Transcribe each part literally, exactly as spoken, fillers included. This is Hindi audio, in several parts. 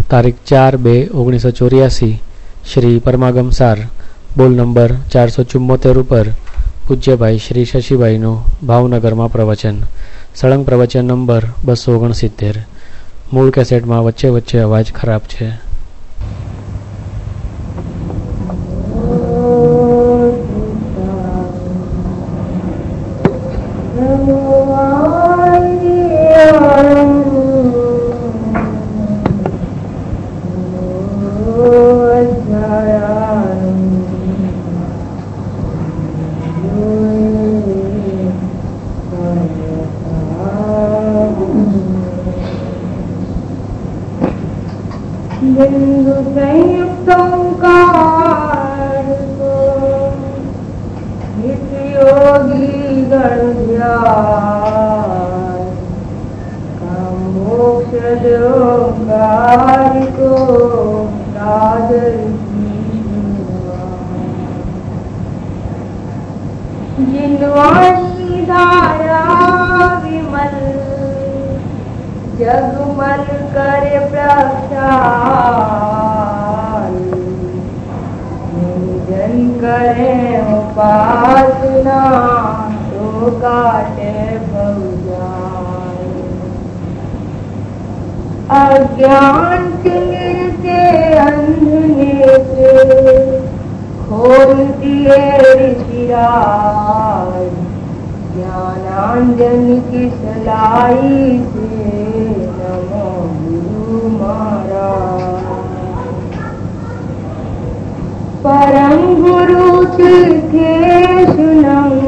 तारीख चार बे ओगनीस सौ चौरासी श्री परमागम सार बोल नंबर चार सौ चुम्मोतेर पर पूज्य भाई श्री शशिभाई भावनगर में प्रवचन सळंग प्रवचन नंबर बसो ओगणसित्तेर। मूल केसेट में वच्चे वच्चे अवाज खराब है। बिंदु संयुक्त ओंकार को नित योगी गण ध्यान काम मोक्ष ओंकार को सादर जिनवाणी धारा विमल जगमल करे प्रख्याल जन करे उपासना तो काटे भवजाल। अज्ञान तिमिर के अंधने से खोल दिए ऋषिराज ज्ञानांजन की सलाई से नमो गुरु महाराज। परम गुरु के सुनम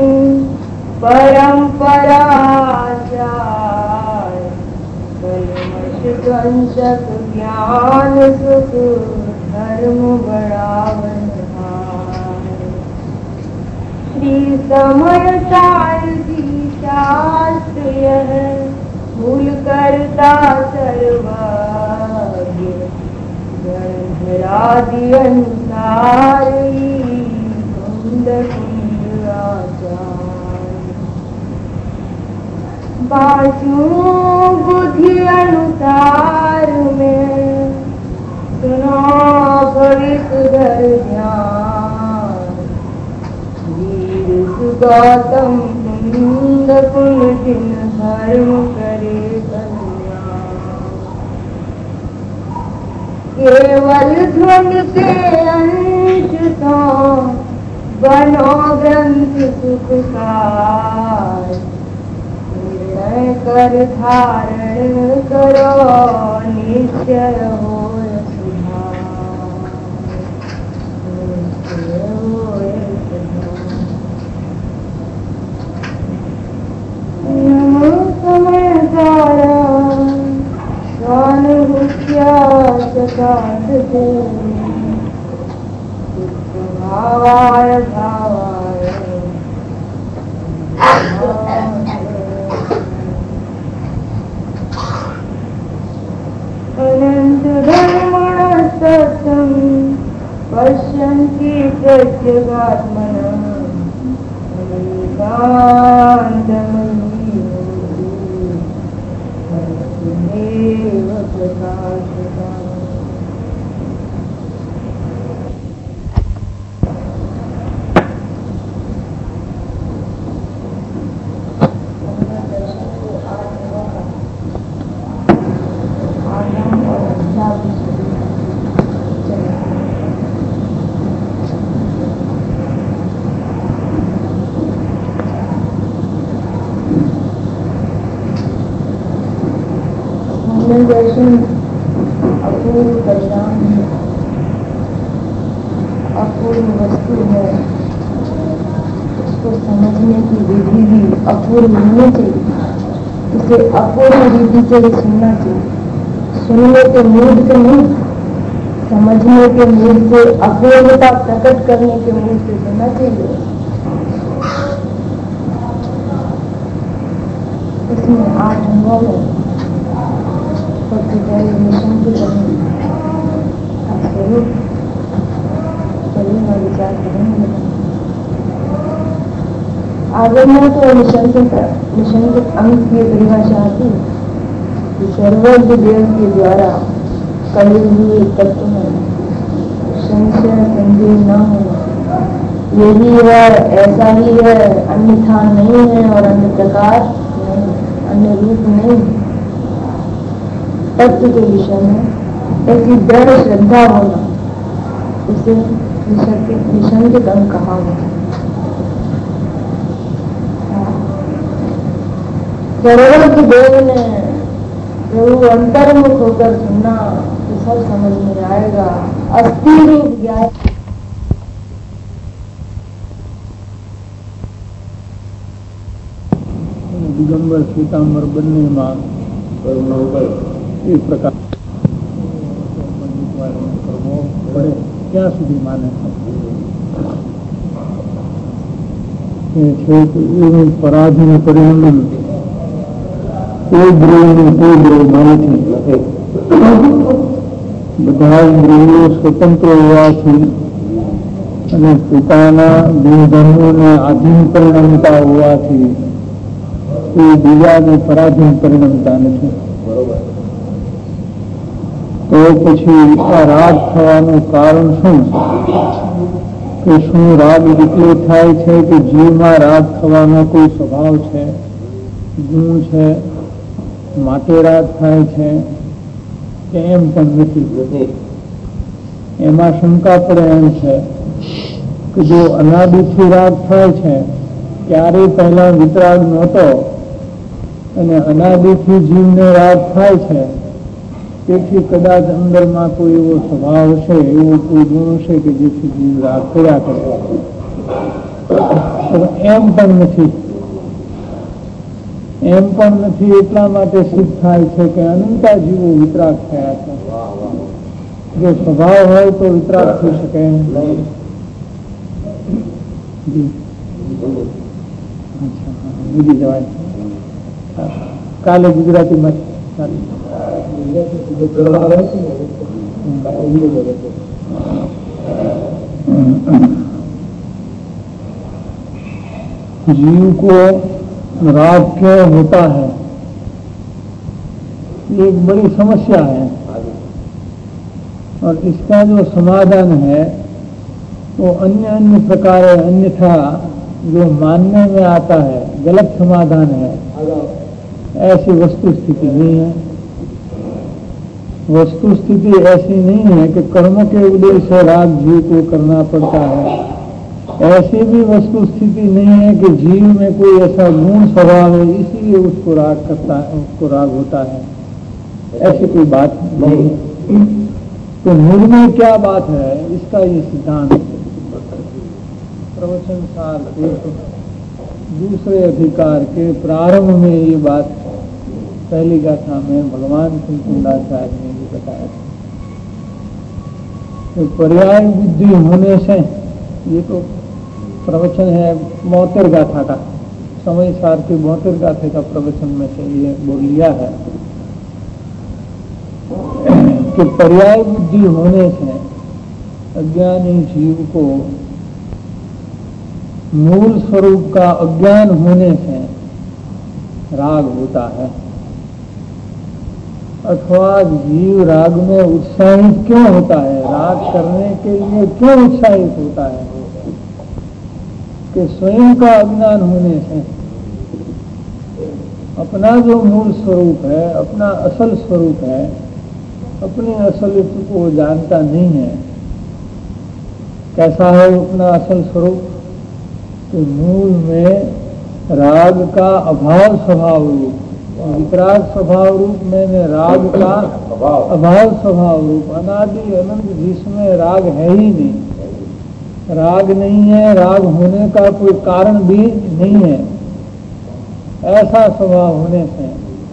परंपरा कंचक ज्ञान सुख धर्म बढ़ावन श्री समय सारथी शास्त्र यह भूल करता सर्वज्ञ गणधरादि अनुसार कुंद कुंद आचार बाजू बुद्धि अनुसार में सुनो भविष्य धर ध्यान वीर सुगौतम कुंद कुंड जिन धर्म करे कल्याण। केवल ध्वनि के अंश तो बनो ग्रंथ सुखकार निर्णय कर धारण करो निश्चय हो समय सारा ज्ञान हुआ सकात दे भावाय भावाय अनंत धर्मण सत्सं पश्यन्ति प्रत्यगात्मनः अनेकान्तमयी देव प्रकाशता। दर्शन अपूर्व परिणाम है, अपूर्व वस्तु है, उसको समझने की विधि भी अपूर्व होनी चाहिए। उसे अपूर्व विधि से ही सुनना चाहिए। सुनने के मूड से नहीं, समझने के मूड से, अपूर्वता प्रकट करने के मूड से सुनना चाहिए। इसमें आठ अनुभव है। सबसे पहले मिशन की स्वरूप चलेगा विचार करेंगे। आगे में तो मिशन के मिशन के अंक की परिभाषा आती कि सर्वज्ञ देव के द्वारा कलि हुए तत्व में संशय संदेह न हो। यही है, ऐसा ही है, अन्यथा नहीं है और अन्य प्रकार नहीं, अन्य रूप नहीं। तत्व के विषय में ऐसी दृढ़ श्रद्धा होना, इसे निसंदेह कहा गया। सर्वज्ञ देव ने प्रभु अंतर्मुख होकर सुनना तो सब समझ में आएगा। अस्थि रूप ज्ञान दिगंबर श्वेतांबर बनने में एक प्रकार बड़े क्या सुधी माने છે પરાધીન પરિણામ કોઈ દ્રવ્યને કોઈ દ્રવ્ય માને છે બધા દ્રવ્યો સ્વતંત્ર હોવાથી અને પોતાના ગુણધર્મોને આધીન પરિણમતા હોવાથી એ બીજાને પરાધીન પરિણમતા નથી. તો પછી આ રાગ થવાનું કારણ શું? કે શું રાગ એટલો થાય છે કે જીવમાં રાગ થવાનો કોઈ સ્વભાવ છે, ગુણ છે, માટે રાગ થાય છે કે એમ પણ નથી. એમાં શંકા પડે એમ છે કે જો અનાદિથી રાગ થાય છે, ક્યારેય પહેલા વિતરાગ નહોતો અને અનાદિથી જીવને રાગ થાય છે, તેથી કદાચ અંદરમાં કોઈ એવો સ્વભાવ છે, એવો કોઈ ગુણ છે કે જેથી જીવ રાગ કર્યા કરે. એમ પણ નથી. એમ પણ નથી એટલા માટે સિદ્ધ થાય છે કે અનંતા જીવો વિતરાગ થયા છે. જો સ્વભાવ હોય તો વિતરાગ થઈ શકે નહીં. બીજી જવાય કાલે ગુજરાતીમાં जीव को राग क्यों होता है, ये एक बड़ी समस्या है. और इसका जो समाधान है वो अन्य अन्य प्रकार अन्यथा जो मानने में आता है गलत समाधान है. ऐसी वस्तु स्थिति नहीं है. वस्तु स्थिति ऐसी नहीं है कि कर्म के उद्देश्य से राग जीव को करना पड़ता है. ऐसी भी वस्तु स्थिति नहीं है कि जीव में कोई ऐसा गुण स्वभाव है इसलिए उसको राग करता है, उसको राग होता है. ऐसी कोई बात नहीं है. तो मूल में क्या बात है, इसका ये सिद्धांत प्रवचन सार के दूसरे अधिकार के प्रारंभ में ये बात पहली गाथा में भगवान कुंडाचार्य ने भी बताया. तो पर्याय बुद्धि होने से, ये तो प्रवचन है मोहतर गाथा का, समय सार के मोहतर गाथे का प्रवचन में से ये बोल लिया है कि पर्याय बुद्धि होने से अज्ञानी जीव को मूल स्वरूप का अज्ञान होने से राग होता है. अथवा जीव राग में उत्साहित क्यों होता है, राग करने के लिए क्यों उत्साहित होता है, कि स्वयं का अज्ञान होने से अपना जो मूल स्वरूप है, अपना असल स्वरूप है, अपने असलियत को जानता नहीं है. कैसा है अपना असल स्वरूप? कि मूल में राग का अभाव स्वभाव रूप, वितराग स्वभाव रूप में राग का अभाव स्वभाव रूप, अनादि अनंत जिसमें राग है ही नहीं. राग नहीं है, राग होने का कोई कारण भी नहीं है. ऐसा स्वभाव होने से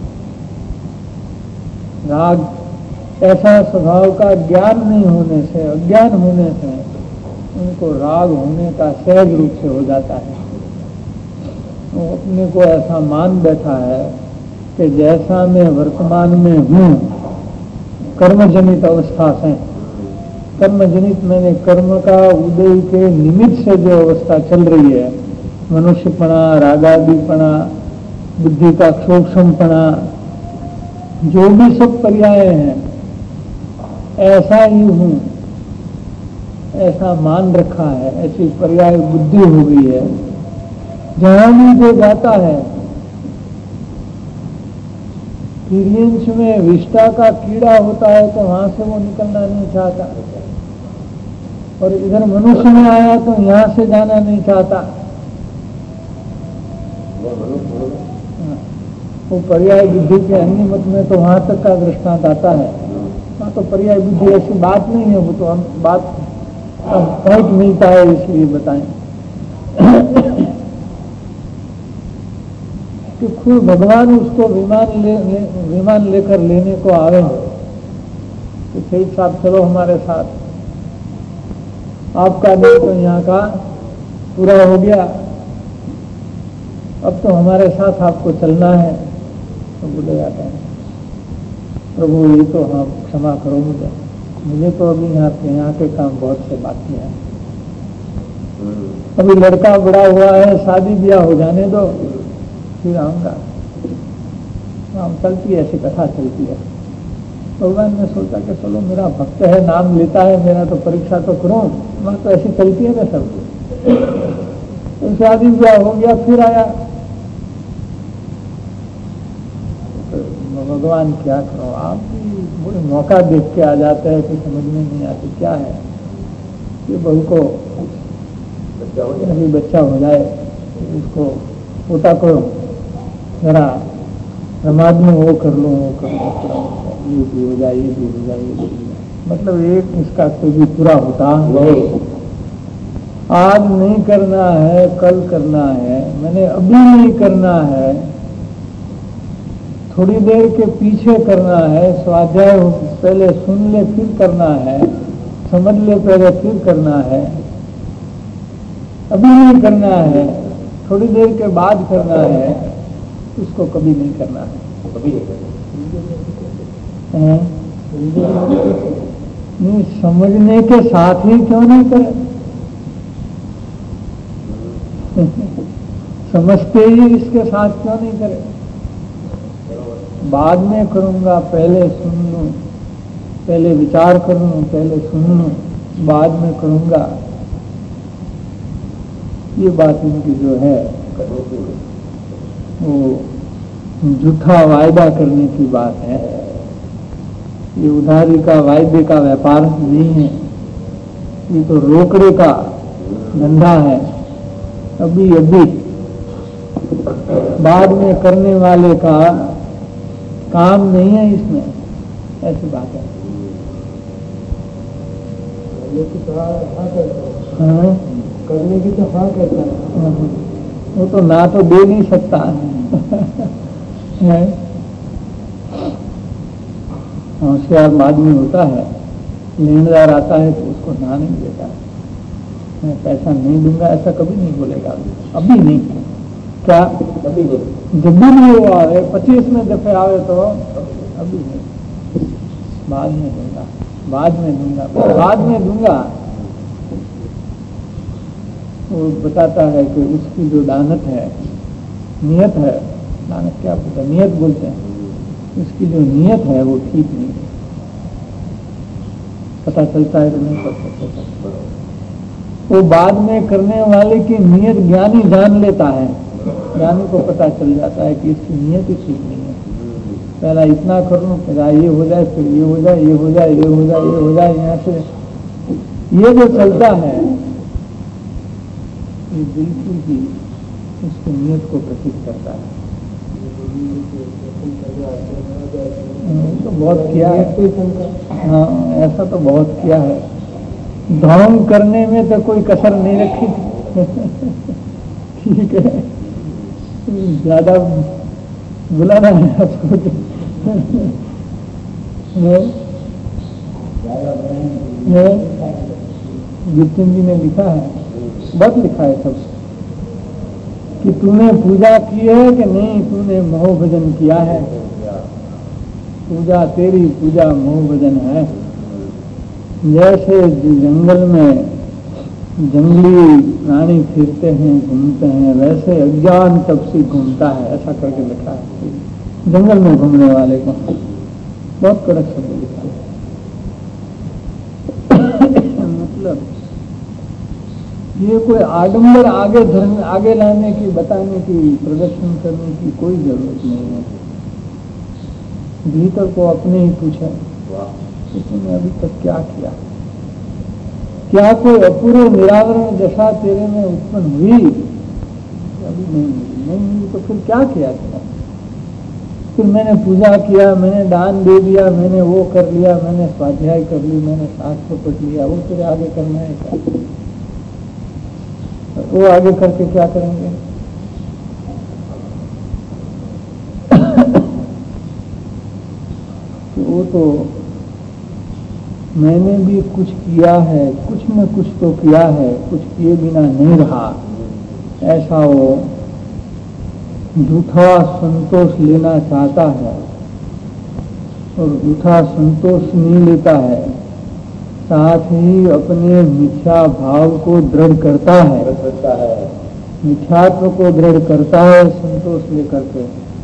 राग, ऐसा स्वभाव का ज्ञान नहीं होने से, अज्ञान होने से उनको राग होने का सहज रूप से हो जाता है. वो अपने को ऐसा मान बैठा है कि जैसा मैं वर्तमान में हूँ कर्मजनित अवस्था से, कर्मजनित मैंने कर्म का उदय के निमित्त से जो अवस्था चल रही है, मनुष्यपना, रागादिपना, बुद्धि का क्षोक्षमपना, जो भी सब पर्याय हैं, ऐसा ही हूं, ऐसा मान रखा है, ऐसी पर्याय बुद्धि हो गई है। जहां भी जो जाता है, एक्सपीरियंस में विष्टा का कीड़ा होता है तो वहां से वो निकलना नहीं चाहता, और इधर मनुष्य में आया तो यहां से जाना नहीं चाहता। वो पर्याय बुद्धि के अन्य मत में तो वहां तक का दृष्टांत आता है। वहां तो पर्याय बुद्धि ऐसी बात नहीं है, वो तो हम बात पॉइंट मिलता है इसलिए बताएं कि खुद भगवान उसको विमान ले, ले विमान लेकर लेने को आवे तो सही साहब चलो हमारे साथ, आपका नहीं तो यहाँ का पूरा हो गया, अब तो हमारे साथ आपको चलना है। तो बोले जाते हैं प्रभु ये तो हाँ क्षमा करो मुझे, मुझे तो अभी यहाँ के यहाँ के काम बहुत से बाकी हैं, अभी लड़का बड़ा हुआ है, शादी ब्याह हो जाने दो फिर आऊंगा। हम चलती है ऐसी कथा चलती है। भगवान ने सोचा कि चलो मेरा भक्त है, नाम लेता है, मेरा तो परीक्षा तो करूं, वहां तो ऐसी चलती है ना सब। तो शादी ब्याह हो गया, फिर आया तो भगवान क्या करो, आप भी बड़े मौका देख के आ जाते हैं कि समझ में नहीं आती क्या है ये बहू को अभी बच्चा हो जाए, उसको पोता को जरा समाज में वो कर लो वो कर लो, ये भी हो जाए ये भी हो जाए ये भी हो जाए, मतलब एक इसका कोई भी पूरा होता नहीं। आज नहीं करना है, कल करना है, मैंने अभी नहीं करना है, थोड़ी देर के पीछे करना है, स्वाध्याय पहले सुन ले फिर करना है, समझ ले पहले फिर करना है, अभी नहीं करना है, थोड़ी देर के बाद करना है, उसको कभी नहीं करना है। कभी नहीं करना नहीं, समझने के साथ ही क्यों नहीं करें समझते ही इसके साथ क्यों नहीं करें? बाद में करूंगा, पहले सुन लूं, पहले विचार कर लूं, पहले सुन लूं, बाद में करूंगा, ये बात इनकी जो है वो झूठा वायदा करने की बात है। ये उधारी का वायदे का व्यापार नहीं है, ये तो रोकड़े का धंधा है। अभी अभी बाद में करने वाले का काम नहीं है इसमें, ऐसी बात है। हाँ? करने की तो हाँ करता है, वो तो ना तो दे नहीं सकता है। होशियार आदमी होता है, लेनदार आता है तो उसको ना नहीं देता, मैं पैसा नहीं दूंगा ऐसा कभी नहीं बोलेगा, अभी नहीं। क्या अभी नहीं, जब भी नहीं वो आवे, पच्चीस में दफे आवे तो अभी नहीं, बाद में दूंगा, बाद में दूंगा, बाद में दूंगा। वो बताता है कि उसकी जो दानत है, नियत है, दानत क्या बोलते हैं, नियत बोलते हैं, उसकी जो नियत है वो ठीक नहीं है। पता चलता है कि नहीं पता चलता, वो बाद में करने वाले की नियत ज्ञानी जान लेता है, ज्ञानी को पता चल जाता है कि इसकी नियत ही ठीक नहीं है। पहला इतना कर लूं, फिर ये हो जाए, फिर ये हो जाए, ये हो जाए, ये हो जाए, ये हो जाए, यहाँ से ये जो चलता है ये बिल्कुल ही उसकी नियत को प्रतीक करता है। तो बहुत किया है, हाँ ऐसा तो बहुत किया है। ढोंग करने में तो कोई कसर नहीं रखी थी ठीक है, ज्यादा बुलाना है आपको जितिन जी ने लिखा है, बहुत लिखा है सब, कि तूने पूजा की है कि नहीं, तूने मोह भजन किया है। पूजा तेरी पूजा मोह भजन है। जैसे जंगल में जंगली प्राणी फिरते हैं, घूमते हैं, वैसे अज्ञान तपसी घूमता है, ऐसा करके लिखा है। जंगल में घूमने वाले को बहुत कड़क शब्द लिखा है। भीतर। ये कोई आडंबर आगे धरने, आगे लाने की, बताने की, प्रदर्शन करने की कोई जरूरत नहीं है। भीतर को अपने ही पूछे कि तुमने अभी तक क्या किया, क्या कोई अपूर्व निरावरण दशा तेरे में उत्पन्न हुई? अभी नहीं हुई। नहीं हुई तो फिर क्या किया तुमने? फिर मैंने पूजा किया, मैंने दान दे दिया, मैंने वो कर लिया, मैंने स्वाध्याय कर ली, मैंने शास्त्र पढ़ लिया, वो तेरे आगे करना है क्या? वो आगे करके क्या करेंगे? वो तो मैंने भी कुछ किया है, कुछ न कुछ तो किया है, कुछ किए बिना नहीं रहा, ऐसा वो झूठा संतोष लेना चाहता है और झूठा संतोष नहीं लेता है, साथ ही अपने मिथ्या भाव को दृढ़ करता है, मिथ्यात्व को दृढ़ करता है संतोष लेकर के,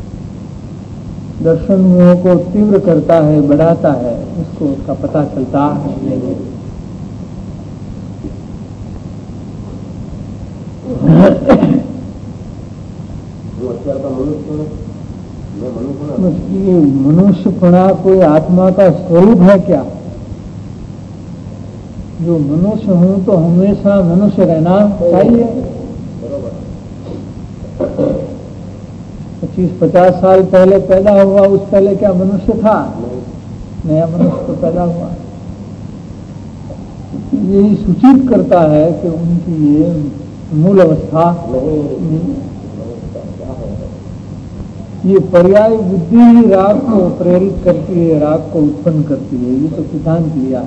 दर्शन मोह को तीव्र करता है, बढ़ाता है, उसको उसका पता चलता है। ये मनुष्यपना कोई आत्मा का स्वरूप है क्या? जो मनुष्य हूं तो हमेशा मनुष्य रहना चाहिए। पच्चीस पचास साल पहले पैदा हुआ, उस पहले क्या मनुष्य था? नया मनुष्य तो पैदा हुआ। यही सूचित करता है कि उनकी ये मूल अवस्था नहीं। ये पर्याय बुद्धि ही राग को प्रेरित करती है, राग को उत्पन्न करती है, ये तो सिद्धांत लिया।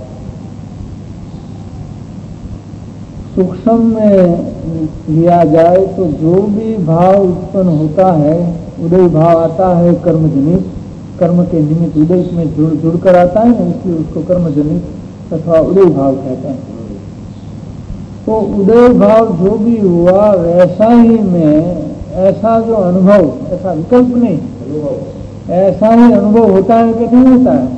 सूक्ष्म में लिया जाए तो जो भी भाव उत्पन्न होता है, उदय भाव आता है कर्म जनित, कर्म के निमित्त उदय में जुड़ जुड़ कर आता है ना, इसलिए उसको कर्म जनित अथवा उदय भाव कहते हैं। तो उदय भाव जो भी हुआ वैसा ही में ऐसा जो अनुभव, ऐसा विकल्प नहीं, ऐसा ही अनुभव होता है कि नहीं होता है?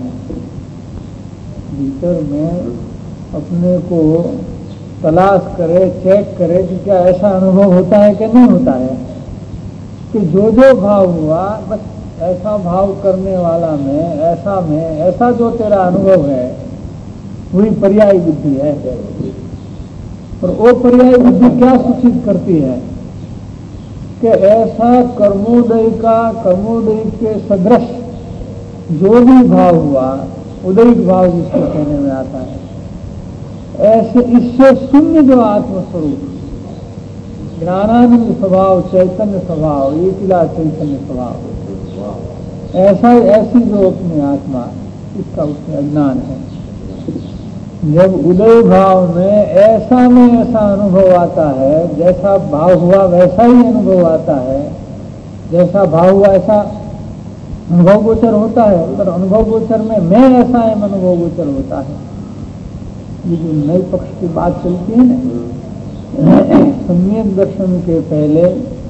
भीतर में अपने को तलाश करे, चेक करे कि क्या ऐसा अनुभव होता है कि नहीं होता है, कि जो जो भाव हुआ बस ऐसा भाव करने वाला में, ऐसा में ऐसा जो तेरा अनुभव है वही पर्याय बुद्धि है। और वो पर्याय बुद्धि क्या सूचित करती है कि ऐसा कर्मोदय का, कर्मोदय के सदृश जो भी भाव हुआ, उदयिक भाव जिसको कहने में आता है, ऐसे इससे शून्य जो आत्मस्वरूप, ज्ञानानंद स्वभाव, चैतन्य स्वभाव, एकला चैतन्य स्वभाव, ऐसा ऐसी जो अपनी आत्मा, इसका उसमें अज्ञान है। जब उदय भाव में ऐसा में ऐसा अनुभव आता है, जैसा भाव हुआ वैसा ही अनुभव आता है, जैसा भाव हुआ ऐसा अनुभव गोचर होता है, पर अनुभव गोचर में मैं ऐसा है अनुभव गोचर होता है। ये जो नए पक्ष की बात चलती है ना, सम्यक दर्शन के पहले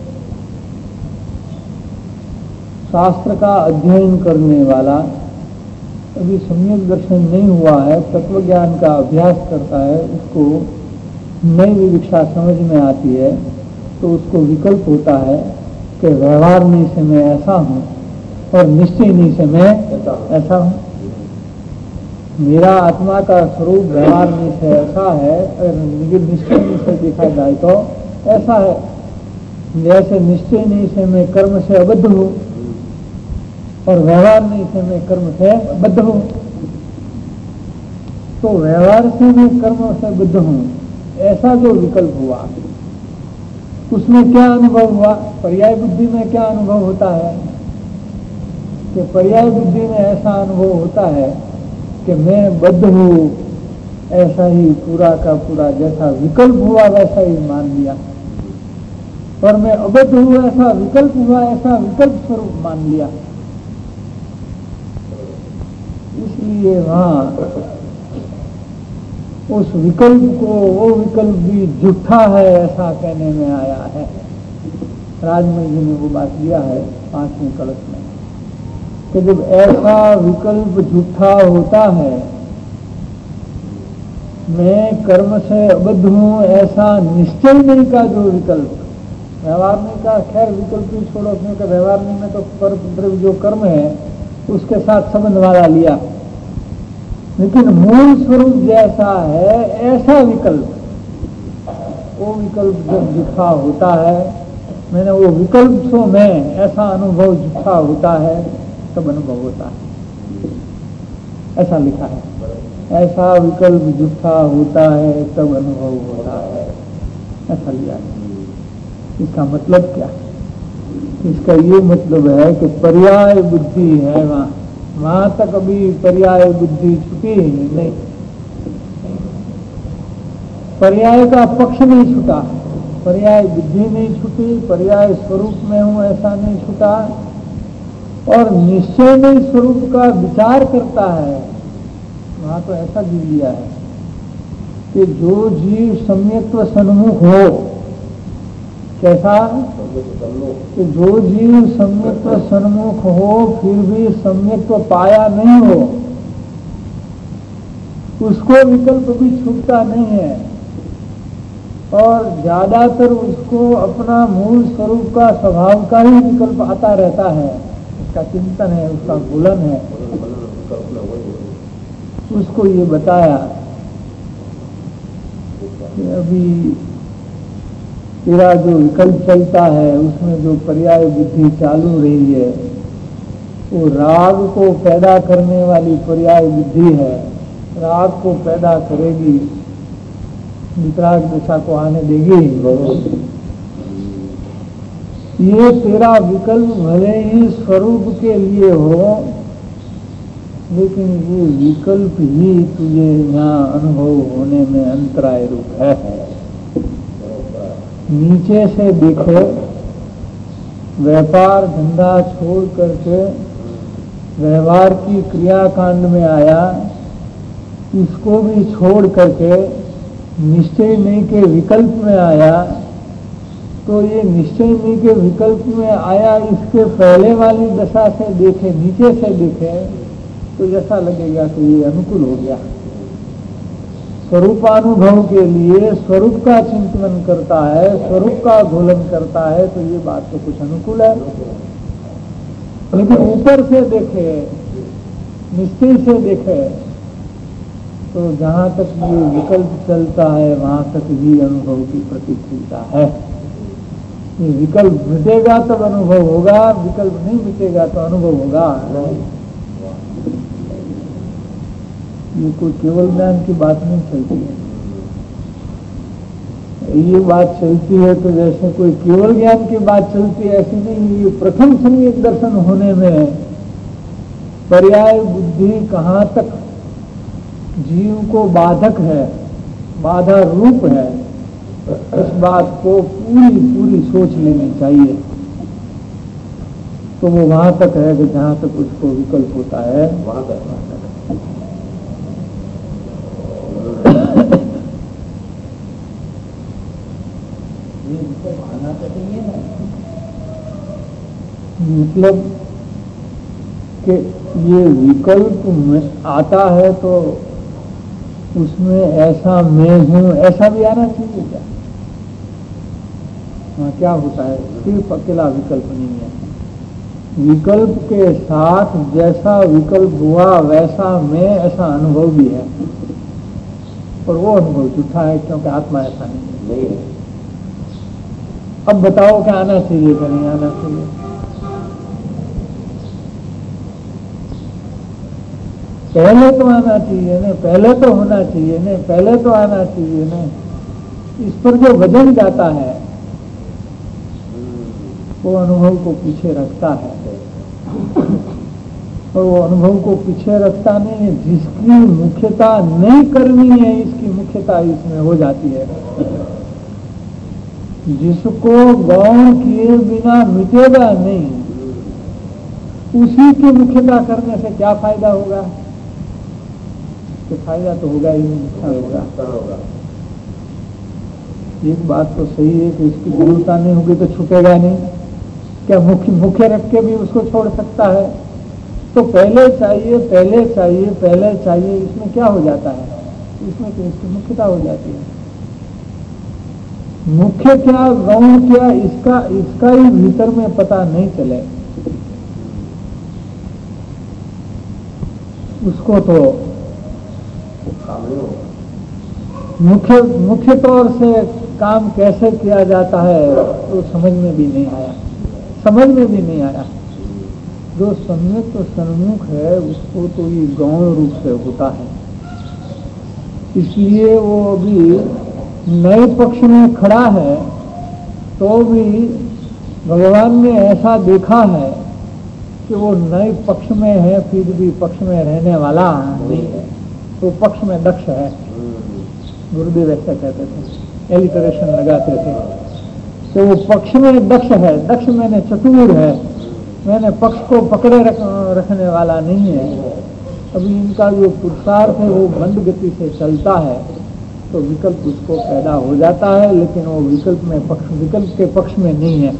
शास्त्र का अध्ययन करने वाला, अभी सम्यक दर्शन नहीं हुआ है, तत्व ज्ञान का अभ्यास करता है, उसको नई विविक्षा समझ में आती है, तो उसको विकल्प होता है कि व्यवहार नहीं से मैं ऐसा हूँ और निश्चय नहीं से मैं ऐसा हूँ। मेरा आत्मा का स्वरूप व्यवहार नहीं से ऐसा है, अगर निश्चय नहीं से देखा जाए तो ऐसा है। जैसे निश्चय नहीं से मैं कर्म से अबद्ध हूँ और व्यवहार नहीं से मैं कर्म से बद्ध हूँ, तो व्यवहार से मैं कर्म से बद्ध हूँ, ऐसा जो विकल्प हुआ उसमें क्या अनुभव हुआ? पर्याय बुद्धि में क्या अनुभव होता है कि पर्याय बुद्धि में ऐसा अनुभव होता है कि मैं बद्ध हूँ, ऐसा ही पूरा का पूरा जैसा विकल्प हुआ वैसा ही मान लिया, और मैं अबद्ध हूँ ऐसा विकल्प हुआ, ऐसा विकल्प स्वरूप मान लिया। इसलिए वहाँ उस विकल्प को, वो विकल्प भी झूठा है ऐसा कहने में आया है। राजमल जी ने वो बात दिया है पांचवें कलश में कि जब ऐसा विकल्प झूठा होता है मैं कर्म से अबद्ध हूँ ऐसा निश्चय नहीं का जो विकल्प, व्यवहार नहीं का, खैर विकल्प ही छोड़ो, क्योंकि व्यवहार नहीं में तो पर द्रव्य जो कर्म है उसके साथ संबंध वाला लिया, लेकिन मूल स्वरूप जैसा है ऐसा विकल्प, वो विकल्प जब जुठा होता है, मैंने वो विकल्प सो मैं ऐसा अनुभव जुठा होता है तब अनुभव होता है, ऐसा लिखा है, ऐसा विकल्प जुठा होता है तब अनुभव होता है, ऐसा लिया है। इसका मतलब क्या? इसका ये मतलब है कि पर्याय बुद्धि है वहां, वहां तक अभी पर्याय बुद्धि छुटी नहीं, पर्याय का पक्ष नहीं छूटा, पर्याय बुद्धि नहीं छूटी, पर्याय स्वरूप में हूं ऐसा नहीं छूटा, और निश्चय में स्वरूप का विचार करता है, वहां तो ऐसा जीव लिया है कि जो जीव सम्यक्त्व सन्मुख हो, कैसा कि जो जीव सम्यक्त्व सन्मुख हो फिर भी सम्यक्त्व पाया नहीं हो, उसको विकल्प भी छूटता नहीं है, और ज्यादातर उसको अपना मूल स्वरूप का स्वभाव का ही विकल्प आता रहता है, उसका चिंतन है, उसका भूलन है। उसको ये बताया कि अभी तेरा जो विकल्प चलता है उसमें जो पर्याय बुद्धि चालू रही है वो राग को पैदा करने वाली पर्याय बुद्धि है, राग को पैदा करेगी, वितराग दशा को आने देगी। ये तेरा विकल्प भले ही स्वरूप के लिए हो, लेकिन ये विकल्प ही तुझे यहाँ अनुभव होने में अंतराय रूप है। नीचे से देखो, व्यापार धंधा छोड़ करके व्यवहार की क्रियाकांड में आया, इसको भी छोड़ करके निश्चय नहीं के विकल्प में आया, तो ये निश्चय नहीं के विकल्प में आया, इसके पहले वाली दशा से देखे, नीचे से देखे तो ऐसा लगेगा कि ये अनुकूल हो गया। स्वरूपानुभव के लिए स्वरूप का चिंतन करता है, स्वरूप का घोलन करता है, तो ये बात तो कुछ अनुकूल है। लेकिन ऊपर से देखे, निश्चय से देखे, तो जहां तक ये विकल्प चलता है वहां तक ही अनुभव की प्रतिक्रिया है। ये विकल्प मिटेगा तब अनुभव होगा, विकल्प नहीं मिटेगा तो अनुभव होगा। ये कोई केवल ज्ञान की बात नहीं चलती है, ये बात चलती है तो जैसे कोई केवल ज्ञान की बात चलती है ऐसी नहीं। ये प्रथम सम्यक दर्शन होने में पर्याय बुद्धि कहाँ तक जीव को बाधक है, बाधा रूप है, इस बात को पूरी पूरी सोच लेनी चाहिए। तो वो वहां तक है कि जहां तक उसको विकल्प होता है वहां तक मतलब कि ये विकल्प में आता है तो उसमें ऐसा मैं हूं ऐसा भी आना चाहिए क्या? हाँ, क्या होता है, सिर्फ अकेला विकल्प नहीं है, विकल्प के साथ जैसा विकल्प हुआ वैसा मैं ऐसा अनुभव भी है, और वो अनुभव झूठा है क्योंकि आत्मा ऐसा नहीं है। अब बताओ क्या आना चाहिए क्या नहीं आना चाहिए? पहले तो आना चाहिए ना, पहले तो होना चाहिए ना, पहले तो आना चाहिए ना। इस पर जो वजन जाता है वो अनुभव को पीछे रखता है, और वो अनुभव को पीछे रखता नहीं है। जिसकी मुख्यता नहीं करनी है इसकी मुख्यता इसमें हो जाती है। जिसको गौण किए बिना मिटेगा नहीं, उसी की मुख्यता करने से क्या फायदा होगा? कि फायदा तो होगा ही नहीं, नुकसान होगा। एक बात तो सही है कि इसकी गुरुता नहीं होगी तो छूटेगा नहीं। क्या मुख्य मुख्य रख के भी उसको छोड़ सकता है? तो पहले चाहिए, पहले चाहिए, पहले चाहिए, इसमें क्या हो जाता है? इसमें तो इसकी मुख्यता हो जाती है। मुख्य क्या गौण क्या इसका इसका ही भीतर में पता नहीं चले उसको तो मुख्य मुख्य तौर से काम कैसे किया जाता है तो समझ में भी नहीं आया समझ में भी नहीं आया। जो सम्यक तो सन्मुख है उसको तो ये गौण रूप से होता है, इसलिए वो अभी नए पक्ष में खड़ा है तो भी भगवान ने ऐसा देखा है कि वो नए पक्ष में है फिर भी पक्ष में रहने वाला नहीं है, तो पक्ष में दक्ष है। गुरुदेव ऐसा कहते थे, एलिटरेशन लगाते थे तो वो पक्ष में दक्ष है। दक्ष मैंने चतुर है, मैंने पक्ष को पकड़े रख, रखने वाला नहीं है। अभी इनका जो पुरुषार्थ है वो मंद गति से चलता है तो विकल्प उसको पैदा हो जाता है, लेकिन वो विकल्प में पक्ष विकल्प के पक्ष में नहीं है।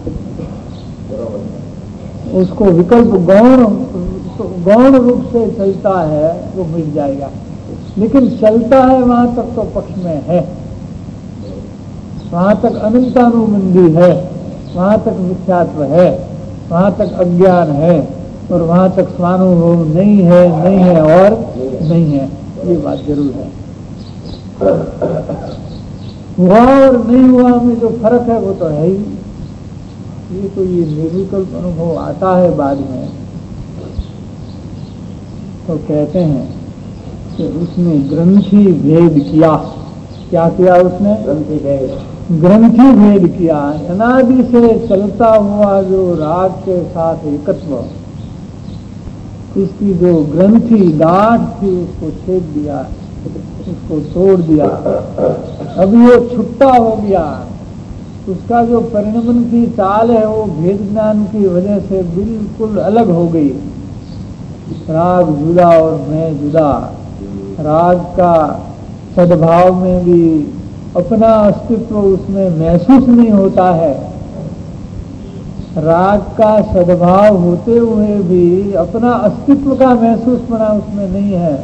उसको विकल्प गौण गौण रूप से चलता है वो मिट जाएगा, लेकिन चलता है वहां तक तो पक्ष में है, वहां तक अनंतानुबंधी है, वहां तक मिथ्यात्व है, वहां तक अज्ञान है और वहां तक स्वानुभव नहीं है नहीं है और नहीं है। ये बात जरूर है। हुआ और नहीं हुआ में जो फर्क है वो तो है ही। ये तो ये निर्विकल्प अनुभव आता है बाद में तो कहते हैं कि उसने ग्रंथि भेद किया। क्या किया उसने? ग्रंथि भेद ग्रंथि भेद किया। अनादि से चलता हुआ जो राग के साथ एकत्व, इसकी जो ग्रंथि गांठ थी उसको छेद दिया, उसको तोड़ दिया। अभी वो छुट्टा हो गया। उसका जो परिणमन की चाल है वो भेद ज्ञान की वजह से बिल्कुल अलग हो गई। राग जुदा और मैं जुदा। राग का सद्भाव में भी अपना अस्तित्व उसमें महसूस नहीं होता है। राग का सद्भाव होते हुए भी अपना अस्तित्व का महसूस पना उसमें नहीं है।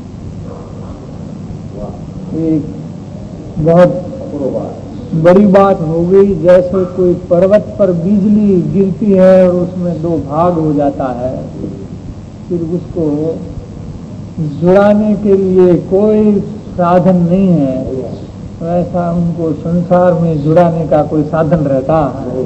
एक बहुत बड़ी बात हो गई, जैसे कोई पर्वत पर बिजली गिरती है और उसमें दो भाग हो जाता है, फिर उसको जुड़ाने के लिए कोई साधन नहीं है, वैसा उनको संसार में जुड़ाने का कोई साधन रहता है।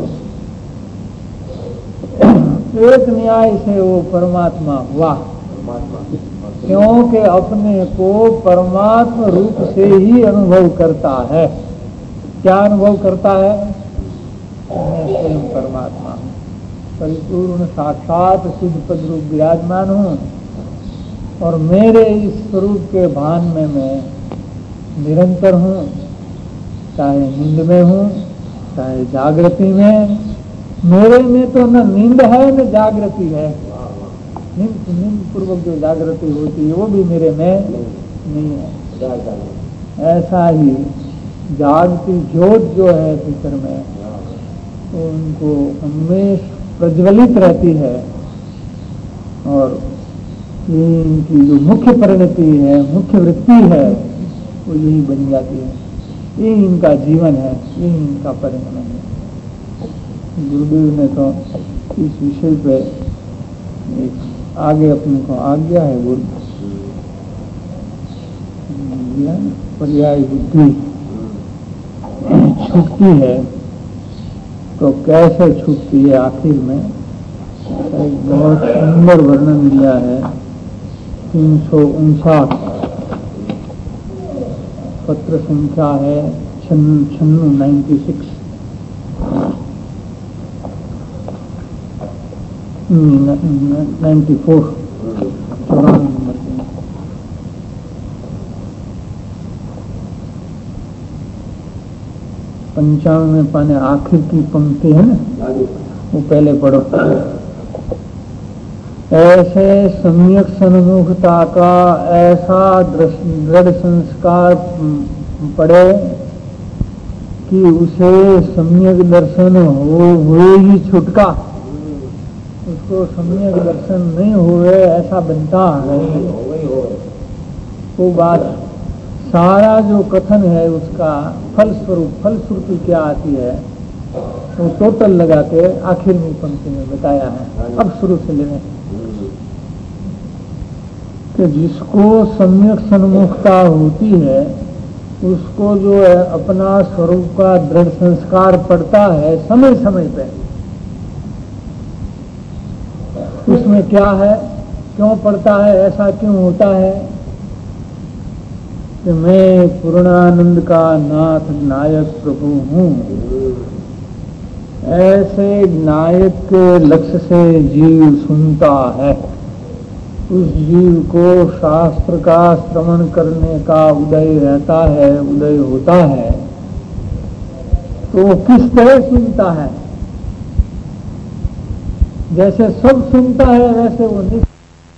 एक न्याय से वो परमात्मा हुआ, क्योंकि अपने को परमात्मा रूप से ही अनुभव करता है। क्या अनुभव करता है? मैं स्वयं परमात्मा हूँ, परिपूर्ण साक्षात शुद्ध पद रूप विराजमान हूँ और मेरे इस स्वरूप के भान में मैं निरंतर हूँ, चाहे नींद में हूँ चाहे जागृति में। मेरे में तो न नींद है न जागृति है। नींद नींद पूर्वक जो जागृति होती है वो भी मेरे में नहीं है। ऐसा ही जागती जोत जो है भीतर में तो उनको हमेश प्रज्वलित रहती है और ये इनकी जो मुख्य परिणति है, मुख्य वृत्ति है वो यही बन जाती है। ये इनका जीवन है, ये इनका परिणमन है। गुरुदेव ने तो इस विषय पे एक आगे अपने को आज्ञा है गुरु पर्याय बुद्धि छूटती है तो कैसे छूटती है आखिर में एक बहुत सुंदर वर्णन मिला है। तीन सौ उनसाठ पत्र संख्या है छन्नू नाइन्टी सिक्स नाइन्टी फोर चौरानवे नंबर के पंचानवे में पाने आखिर की पंक्ति है ना, वो पहले पढ़ो। ऐसे सम्यक सन्मुखता का ऐसा दृढ़ संस्कार पड़े कि उसे सम्यक दर्शन हो हुए ही छुटका। उसको सम्यक दर्शन नहीं हुए ऐसा बनता है। वो बात सारा जो कथन है उसका फल स्वरूप फलश्रुति क्या आती है तो टोटल लगा के आखिर में पंक्ति में बताया है। अब शुरू से लेने कि जिसको सम्यक सन्मुखता होती है उसको जो है अपना स्वरूप का दृढ़ संस्कार पड़ता है समय समय पे। उसमें क्या है, क्यों पड़ता है, ऐसा क्यों होता है कि मैं पूर्णानंद का नाथ नायक प्रभु हूँ। ऐसे नायक के लक्ष्य से जीव सुनता है, उस जीव को शास्त्र का श्रवण करने का उदय रहता है, उदय होता है। तो वो किस तरह सुनता है, जैसे सब सुनता है वैसे वो नहीं।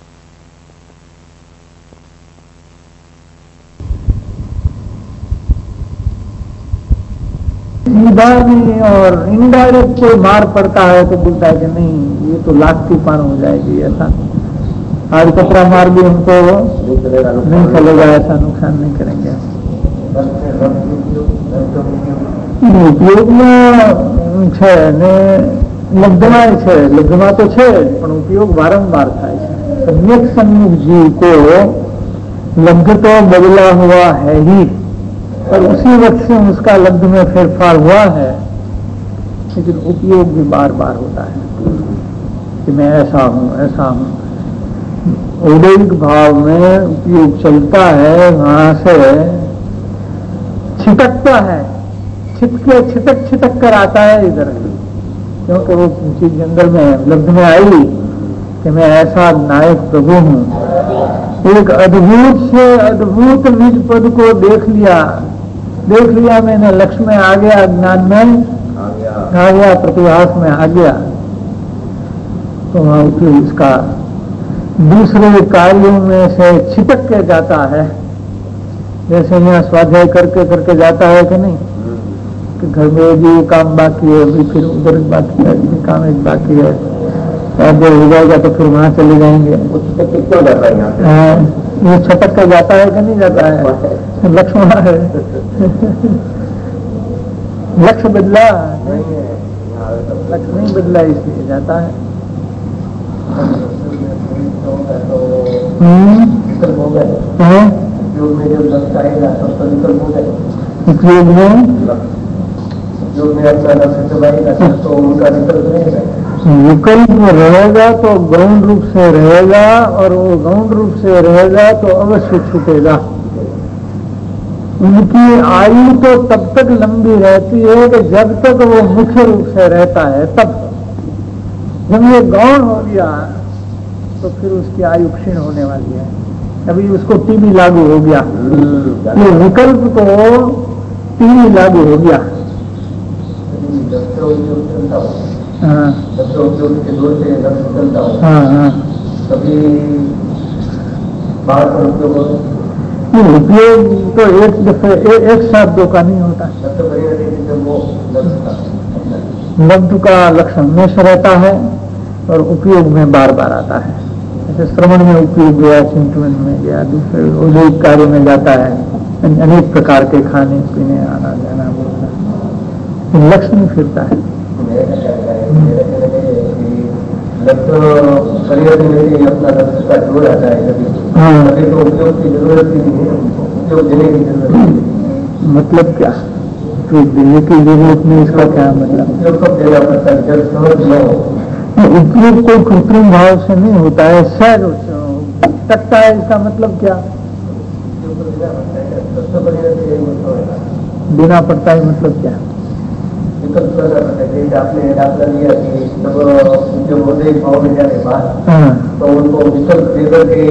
सीधा नहीं और इनडायरेक्ट कोई मार पड़ता है तो बोलता है कि नहीं ये तो लाखती पान हो जाएगी, ऐसा आज कपड़ा मार भी हमको नहीं चलेगा, ऐसा नुकसान नहीं करेंगे। उपयोगમાં છે ને લબ્ધમાં છે, લબ્ધમાં તો છે પણ ઉપયોગ વારંવાર થાય છે। सम्यक सन्मुख जीव को लब्ध तो बदला हुआ है ही, पर उसी वक्त से उसका लब्ध में फेरफार हुआ है, लेकिन उपयोग भी बार बार होता है कि मैं ऐसा हूं ऐसा हूं। औदैहिक भाव में उपयोग चलता है, वहां से छिटकता है, छिटके छिटक छिटक कर आता है इधर, क्योंकि वो चीज अंदर में लब्ध में आई कि मैं ऐसा नायक प्रभु हूं। एक अद्भुत से अद्भुत निज पद को देख लिया, देख लिया मैंने, लक्ष्य में आ गया, ज्ञान में आ गया, प्रतिभास में आ गया, तो वहां उपयोग इसका दूसरे कार्यों में से छिटक के जाता है। जैसे यहाँ स्वाध्याय करके करके जाता है कि नहीं, कि घर में भी काम बाकी है, अभी फिर उधर बाकी है, अभी काम एक बाकी है, और जब हो जाएगा तो फिर वहां चले जाएंगे। क्यों जाता है यहाँ? ये छटक कर जाता है कि नहीं जाता है? लक्ष्मण है लक्ष्य बदला नहीं, लक्ष्य नहीं बदला इसलिए जाता है। उपयोग में जब लक्ष्य आएगा तब तो विकल्प हो जाएगा। उपयोग में उपयोग में अपना लक्ष्य जब आएगा तब तो उनका विकल्प रहेगा। विकल्प रहेगा तो गौण रूप से रहेगा, और वो गौण रूप से रहेगा तो अवश्य छूटेगा। उनकी आयु तो तब तक लंबी रहती है कि जब तक वो मुख्य रूप से रहता है, तब जब ये गौण हो गया तो फिर उसकी आयु क्षीण होने वाली है। अभी उसको टीबी लागू हो गया, ये विकल्प को टीबी लागू हो गया। हाँ हाँ हाँ कभी बाहर का उपयोग उपयोग तो एक दफे एक साथ दो का नहीं होता। लब्ध का लक्ष्य हमेशा रहता है और उपयोग में बार बार आता है। जैसे श्रवण में उपयोग गया, चिंतन में गया, दूसरे औद्योगिक कार्य में जाता है, अनेक प्रकार के खाने पीने, आना जाना बोलना, लक्ष्य नहीं फिरता है। अपना लक्ष्य का जोर आता है कभी, कभी तो उपयोग की जरूरत ही नहीं है, उपयोग देने की जरूरत नहीं। मतलब क्या उपयोग देने की जरूरत नहीं, इसका क्या मतलब? उपयोग कब देना पड़ता है जब समझ न हो। उपयोग कोई कृत्रिम भाव से नहीं होता है, सहज सकता है। इसका मतलब क्या? देना पड़ता है मतलब क्या? विकल्प करना पड़ता है। जैसे आपने दाखिला लिया कि जब जो होते भाव में जाने बाद तो उनको विकल्प देकर के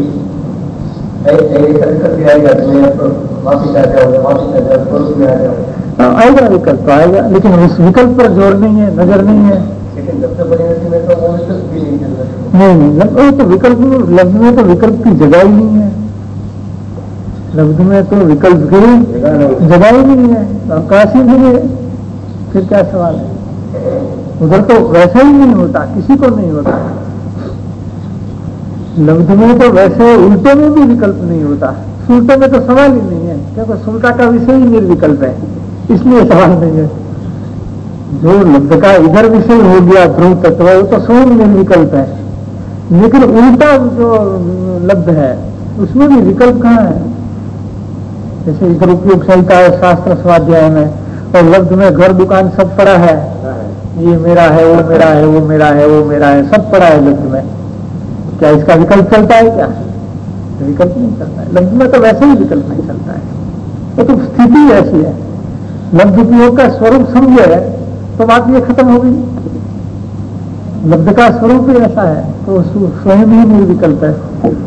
ऐसा विकल्प भी आएगा कि मैं वापिस आ जाऊंगा, वापिस आ जाऊंगा, स्वरूप में आ जाऊंगा, आएगा विकल्प आएगा, लेकिन उस विकल्प पर जोर नहीं है, नजर नहीं है। लेकिन लब्ध परिणति में तो वो विकल्प भी नहीं चल रहा। नहीं नहीं लब्ध तो विकल्प लब्ध में तो विकल्प की जगह ही नहीं है। लब्ध में तो विकल्प की जगह ही नहीं है, अवकाश ही नहीं है। फिर क्या सवाल है? उधर तो वैसा ही नहीं होता, किसी को नहीं होता। लब्ध में तो वैसे उल्टे में भी विकल्प नहीं होता, सुलटे में तो सवाल ही नहीं है, क्योंकि सुलटा का विषय ही निर्विकल्प है, इसलिए सवाल नहीं है। जो लब्ध का इधर विषय हो गया ध्रुव तत्व, वो तो स्वयं निर्विकल्प है, लेकिन उल्टा जो लब्ध है उसमें भी विकल्प कहाँ है? जैसे इधर उपयोग सहिता है शास्त्र स्वाध्याय में, और लब्ध में घर दुकान सब पड़ा है, ये मेरा है, वो मेरा है, वो मेरा है, वो मेरा है, सब पड़ा है लब्ध में। क्या इसका विकल्प चलता है? क्या विकल्प नहीं चलता है लब्ध में, तो वैसे ही विकल्प नहीं चलता है। तो, तो स्थिति ऐसी है, लब्ध उपयोग का स्वरूप समझे तो बात ये खत्म हो गई। लब्ध का स्वरूप ही ऐसा है तो स्वयं ही निर्विकल्प है।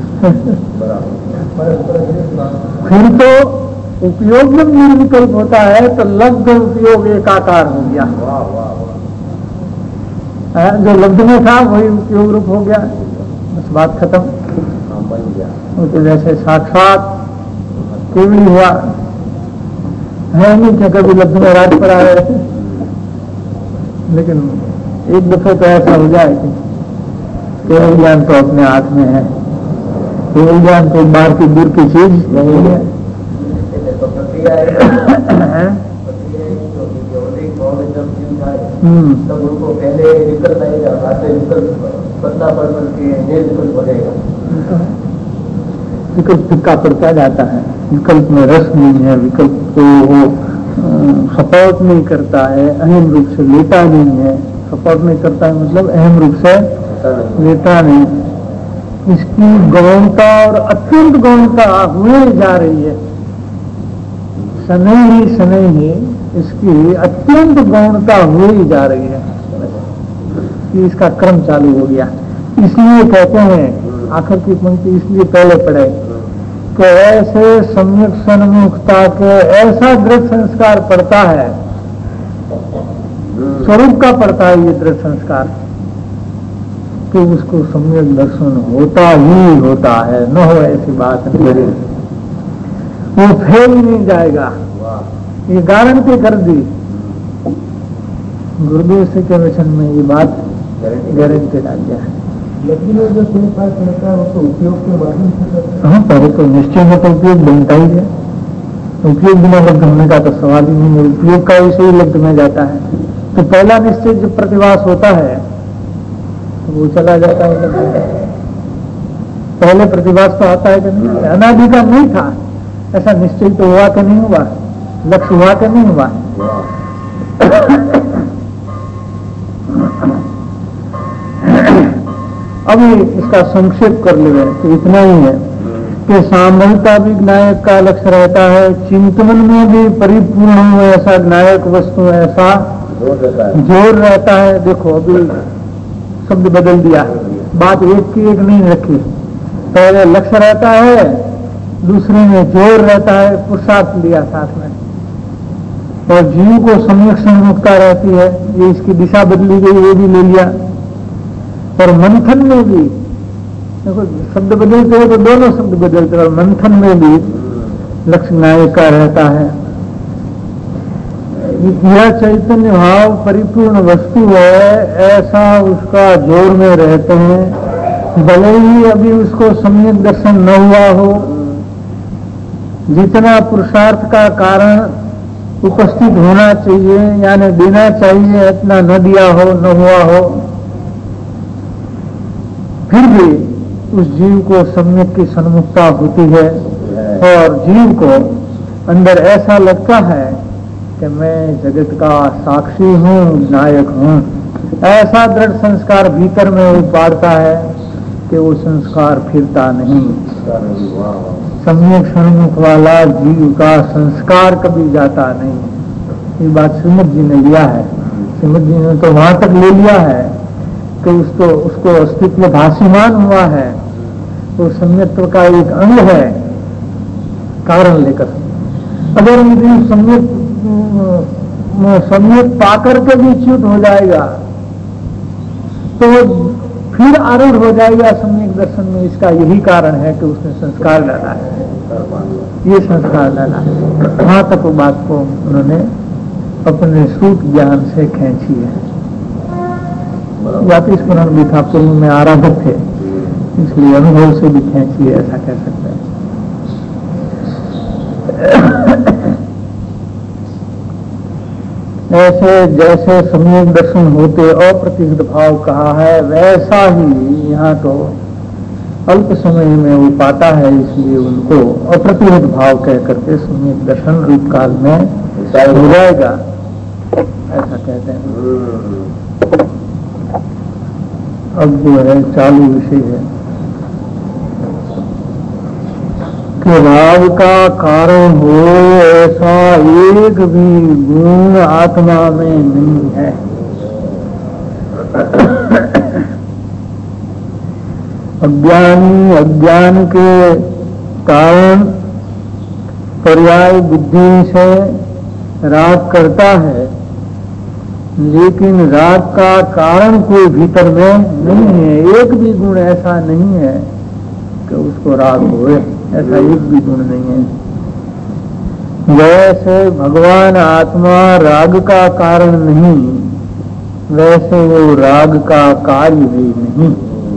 फिर तो उपयोग जब निर्विकल्प होता है तो लब्ध उपयोग एकाकार हो गया। जो लब्ध में था वही उपयोग रूप हो गया, बस बात खत्म। वो तो जैसे साक्षात केवल हुआ है नहीं क्या, कभी लब्ध में राज पर आ रहे, लेकिन एक दफे तो ऐसा हो जाए कि केवल ज्ञान तो अपने हाथ में है, केवल ज्ञान तो बाहर की दूर की चीज नहीं है। तब उनको पहले विकल्प आएगा, बाद में विकल्प पतला पड़ करके निर्विकल्प हो जाएगा। विकल्प फिक्का पड़ता जाता है, विकल्प में रस नहीं है, विकल्प को वो सपोर्ट नहीं करता है, अहम रूप से लेता नहीं है। सपोर्ट नहीं करता है मतलब अहम रूप से लेता नहीं। इसकी गौणता और अत्यंत गौणता हुए जा रही है, शनै ही शनै ही इसकी अत्यंत गौणता हुई ही जा रही है कि इसका क्रम चालू हो गया। इसलिए कहते हैं आखिर की पंक्ति इसलिए पहले पढ़े कि ऐसे सम्यक सन्मुखता के ऐसा दृढ़ संस्कार पड़ता है, स्वरूप का पड़ता है ये दृढ़ संस्कार, कि उसको सम्यक दर्शन होता ही होता है, न हो ऐसी बात नहीं, वो फेल ही नहीं जाएगा, ये गारंटी कर दी गुरुदेव से के वचन में, ये बात गारंटी डाल दिया है। लेकिन वो जो तेरे पास रहता है वो तो उपयोग के माध्यम से करता है। हाँ, पहले तो निश्चय में तो उपयोग बनता ही है, उपयोग बिना लब्ध होने का तो सवाल ही नहीं है, उपयोग का विषय ही लब्ध में जाता है। तो पहला निश्चय जब प्रतिवास होता है तो वो चला जाता है लब्ध में। पहले प्रतिवास तो आता है कि नहीं, अनादि का नहीं था, ऐसा निश्चय तो हुआ कि नहीं हुआ, लक्ष्य हुआ कि नहीं हुआ। अभी इसका संक्षेप कर ले तो इतना ही है कि सामूहिकता भी नायक का लक्ष्य रहता है, चिंतन में भी परिपूर्ण हो ऐसा नायक वस्तु ऐसा जोर रहता है। देखो अभी शब्द बदल दिया, बात एक की एक नहीं रखी, पहले लक्ष्य रहता है, दूसरे में जोर रहता है, पुरुषार्थ लिया साथ में, और जीव को सम्यक सन्मुखता रहती है, ये इसकी दिशा बदली गई, वो भी ले लिया। और मंथन में भी देखो शब्द बदलते हैं तो दोनों शब्द बदलते हैं, और मंथन में भी लक्ष्य नायक का रहता है। यह चैतन्य भाव परिपूर्ण वस्तु है, ऐसा उसका जोर में रहते हैं, भले ही अभी उसको सम्यक दर्शन न हुआ हो, जितना पुरुषार्थ का कारण उपस्थित होना चाहिए यानी देना चाहिए इतना न दिया हो, न हुआ हो, फिर भी उस जीव को सम्यक की सन्मुखता होती है, और जीव को अंदर ऐसा लगता है कि मैं जगत का साक्षी हूँ, नायक हूँ। ऐसा दृढ़ संस्कार भीतर में वो पाड़ता है कि वो संस्कार फिरता नहीं। सम्यक सन्मुख वाला जीव का संस्कार कभी जाता नहीं। ये बात श्रीमद जी ने लिया है, श्रीमद जी ने तो वहां तक ले लिया है कि उसको उसको अस्तित्व भाषिमान हुआ है, तो सम्यक्त्व का एक अंग है कारण लेकर। अगर यदि सम्यक सम्यक पाकर के भी च्युत हो जाएगा तो फिर आरूढ़ हो जाएगा सम्यक दर्शन में। इसका यही कारण है कि उसने संस्कार डाला है, ये संस्कार डाला है। वहां तक वो बात को उन्होंने अपने श्रुत ज्ञान से खींची है। जाति स्मरण भी था, पूर्व में आराधक थे, इसलिए अनुभव से भी खींची है, ऐसा कह सकते हैं। ऐसे जैसे सम्यक दर्शन होते अप्रतिहित भाव कहा है, वैसा ही यहाँ तो अल्प समय में वो पाता है, इसलिए उनको अप्रतिहित भाव कह करके सम्यक दर्शन रूप काल में हो जाएगा, ऐसा कहते हैं। अब जो है चालू विषय है कि राग का कारण हो ऐसा एक भी गुण आत्मा में नहीं है। अज्ञानी अज्ञान के कारण पर्याय बुद्धि से राग करता है, लेकिन राग का कारण कोई भीतर में नहीं है। एक भी गुण ऐसा नहीं है कि उसको राग होए, ऐसा एक भी गुण नहीं है। जैसे भगवान आत्मा राग का कारण नहीं, वैसे वो राग का कार्य भी नहीं।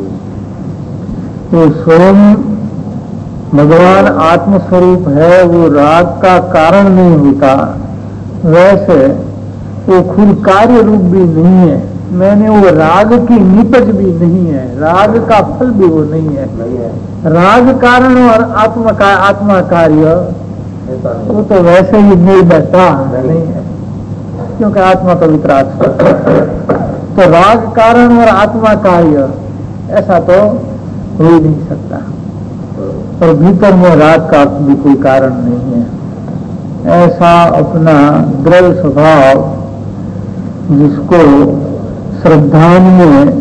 तो स्वयं भगवान आत्मस्वरूप है, वो राग का कारण नहीं होता, वैसे वो खुद कार्य रूप भी नहीं है। मैंने वो राग की निपज भी नहीं है, राग का फल भी वो नहीं है। राग कारण और आत्मा का आत्मा कार्य वो तो वैसे ही निर्भरता नहीं है, क्योंकि आत्मा पवित्र आत्मा। तो राग कारण और आत्मा कार्य ऐसा तो हो ही नहीं सकता, और भीतर में राग का भी कोई कारण नहीं है। ऐसा अपना दृढ़ स्वभाव जिसको श्रद्धान्य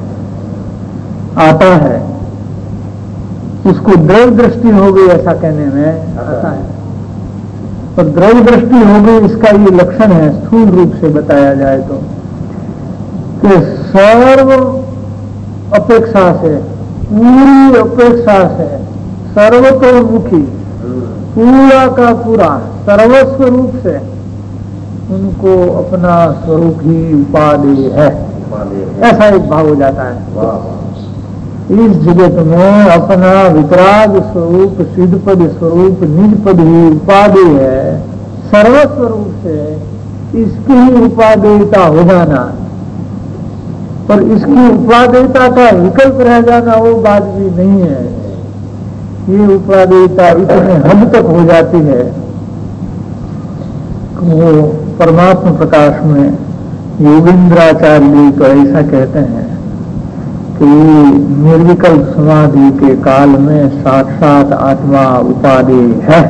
आता है, उसको दृढ़ दृष्टि हो गई ऐसा कहने में आता है। और दृढ़ दृष्टि हो गई इसका ये लक्षण है, स्थूल रूप से बताया जाए तो, कि सर्व अपेक्षा से, पूरी अपेक्षा से, सर्वतोमुखी, पूरा का पूरा सर्वस्व रूप से उनको अपना स्वरूप ही उपादेय है, ऐसा एक भाव हो जाता है। इस जगत में अपना वितराग स्वरूप, सिद्धपद स्वरूप, निजपद ही उपादेय है, सर्वस्वरूप से इसकी ही उपादेयता हो जाना, पर इसकी उपादेयता का विकल्प रह जाना वो बात भी नहीं है। ये उपादेयता इतने हद तक हो जाती है, वो परमात्मा प्रकाश में योगेंद्राचार्य तो ऐसा कहते हैं कि निर्विकल्प समाधि के काल में साक्षात आत्मा उपादेय है।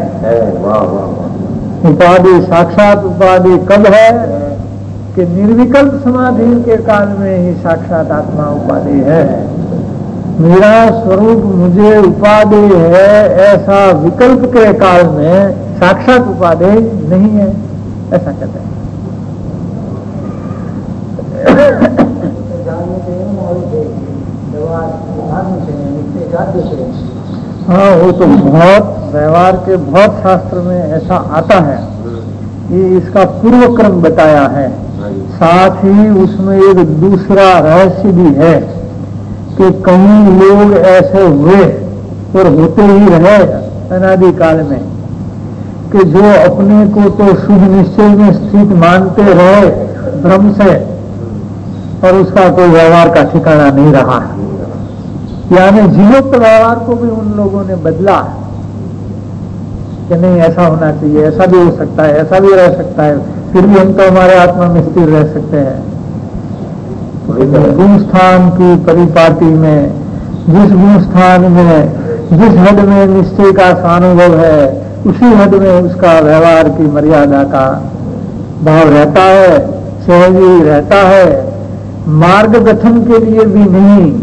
उपादेय, साक्षात उपादेय कब है कि निर्विकल्प समाधि के काल में ही साक्षात आत्मा उपादेय है। मेरा स्वरूप मुझे उपादेय है, ऐसा विकल्प के काल में साक्षात उपादेय नहीं है, ऐसा कहते हैं। हाँ, वो तो बहुत व्यवहार के बहुत शास्त्र में ऐसा आता है, ये इसका पूर्व क्रम बताया है। साथ ही उसमें एक दूसरा रहस्य भी है कि कई लोग ऐसे हुए और होते ही रहे अनादि काल में कि जो अपने को तो शुभ निश्चय में स्थित मानते रहे भ्रम से, और उसका कोई व्यवहार का ठिकाना नहीं रहा। यानी जीवोक्त व्यवहार को भी उन लोगों ने बदला कि नहीं ऐसा होना चाहिए, ऐसा भी हो सकता है, ऐसा भी रह सकता है, फिर भी हम तो हमारे आत्मा में स्थिर रह सकते हैं। गुण स्थान की परिपाटी में, जिस गुण स्थान में जिस हद में निश्चय का स्वानुभव है, उसी हद में उसका व्यवहार की मर्यादा का भाव रहता है, सहजी रहता है। मार्ग गठन के लिए भी नहीं,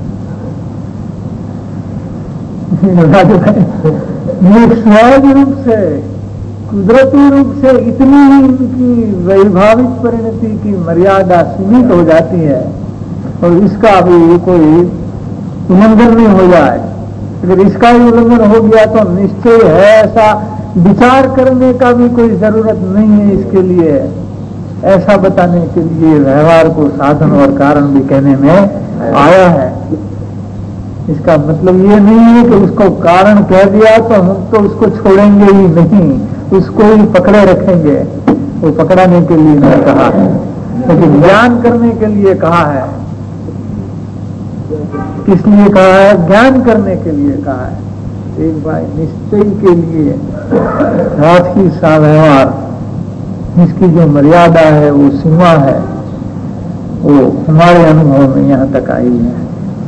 सहज रूप से, कुदरती रूप से इतनी ही इनकी वैभाविक परिणति की मर्यादा सीमित हो जाती है, और इसका भी कोई उल्लंघन नहीं हो जाए। अगर इसका ही उल्लंघन हो गया तो निश्चय है ऐसा विचार करने का भी कोई जरूरत नहीं है इसके लिए। ऐसा बताने के लिए व्यवहार को साधन और कारण भी कहने में आया है। इसका मतलब ये नहीं है कि उसको कारण कह दिया तो हम तो उसको छोड़ेंगे ही नहीं, उसको ही पकड़े रखेंगे। वो पकड़ाने के लिए नहीं कहा है, लेकिन ज्ञान करने के लिए कहा है। किस लिए कहा है? ज्ञान करने के लिए कहा है। एक भाई निश्चय के लिए साथ ही सा व्यवहार, इसकी जो मर्यादा है, वो सीमा है, वो हमारे अनुभव में यहाँ तक आई है।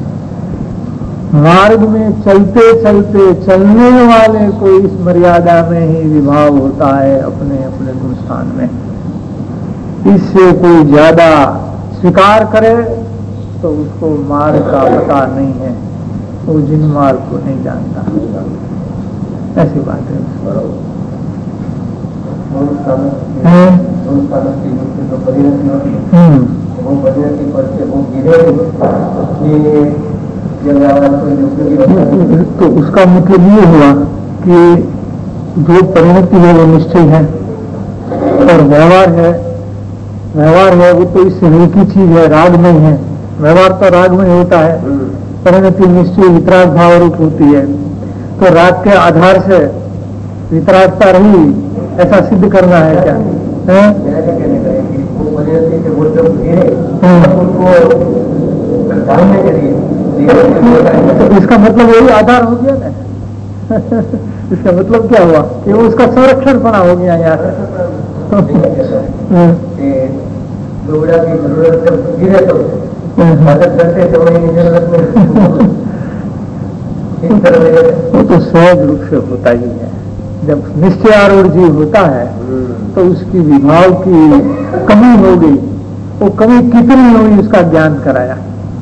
मार्ग में चलते चलते चलने वाले को इस मर्यादा में ही विभाव होता है अपने अपने गुणस्थान में। इससे कोई ज्यादा स्वीकार करे तो उसको मार्ग का पता नहीं है, वो जिन मार्ग को नहीं जानता। ऐसी बात है। तो उसका मतलब ये हुआ कि जो परिणति है वो निश्चय है, और व्यवहार है व्यवहार है वो तो इससे हल्की चीज है, राग नहीं है। व्यवहार तो राग में होता है, परिणति निश्चय वितराग भाव रूप होती है। तो राग के आधार से वितरागता रही, ऐसा सिद्ध करना है क्या? है? तो इसका मतलब वही आधार हो गया ना। इसका मतलब क्या हुआ कि वो उसका संरक्षण पड़ा हो गया यार। लोगड़ा की जरूरत जब गिरे तो मदद करते समय की जरूरत में इस तरह वो तो सहज रूप से होता ही है। जब निश्चय आरूढ़ जीव होता है तो उसकी विभाव की कमी हो गई, वो कमी कितनी हुई उसका ज्ञान कराया,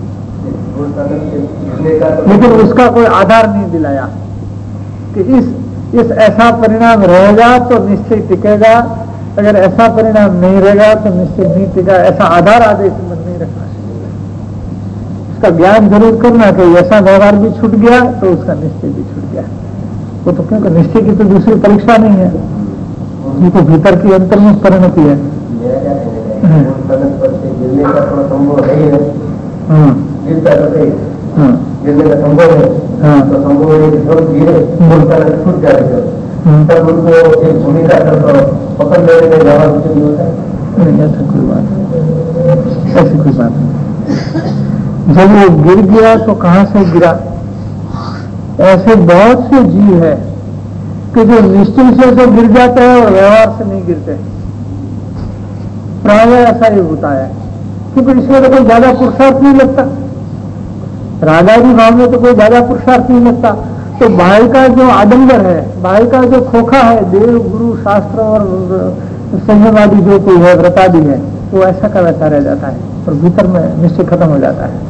लेकिन उसका कोई आधार नहीं दिलाया कि इस इस ऐसा परिणाम रहेगा तो निश्चय टिकेगा, अगर ऐसा परिणाम नहीं रहेगा तो निश्चय नहीं टिका। ऐसा आधार आदेश मन नहीं रखना चाहिए। उसका ज्ञान जरूर करना कि ऐसा व्यवहार भी छूट गया तो उसका निश्चय भी छूट गया। वो तो क्योंकि निश्चय की तो दूसरी परीक्षा नहीं है, ये तो भीतर की अंतर्मुख परिणति है। गिरने का संभव है, तो संभव है कि जब गिरे छूट जाएगा, तब उनको एक भूमिका पकड़ लेने में ज्यादा कुछ नहीं होता है। ऐसा कोई बात ऐसी कोई बात नहीं। जब वो गिर गया तो कहां से गिरा? ऐसे बहुत से जीव है कि जो निश्चय से तो गिर जाते हैं और व्यवहार से नहीं गिरते। प्राय ऐसा ही होता है, क्योंकि इसमें तो कोई ज्यादा पुरुषार्थ नहीं लगता। रागादी भाव में तो कोई ज्यादा पुरुषार्थ नहीं लगता। तो बाहर का जो आडंबर है, बाहर का जो खोखा है, देव गुरु शास्त्र और संयमादि जो कोई है, व्रतादि है, वो ऐसा का वैसा रह जाता है और भीतर में निश्चय खत्म हो जाता है।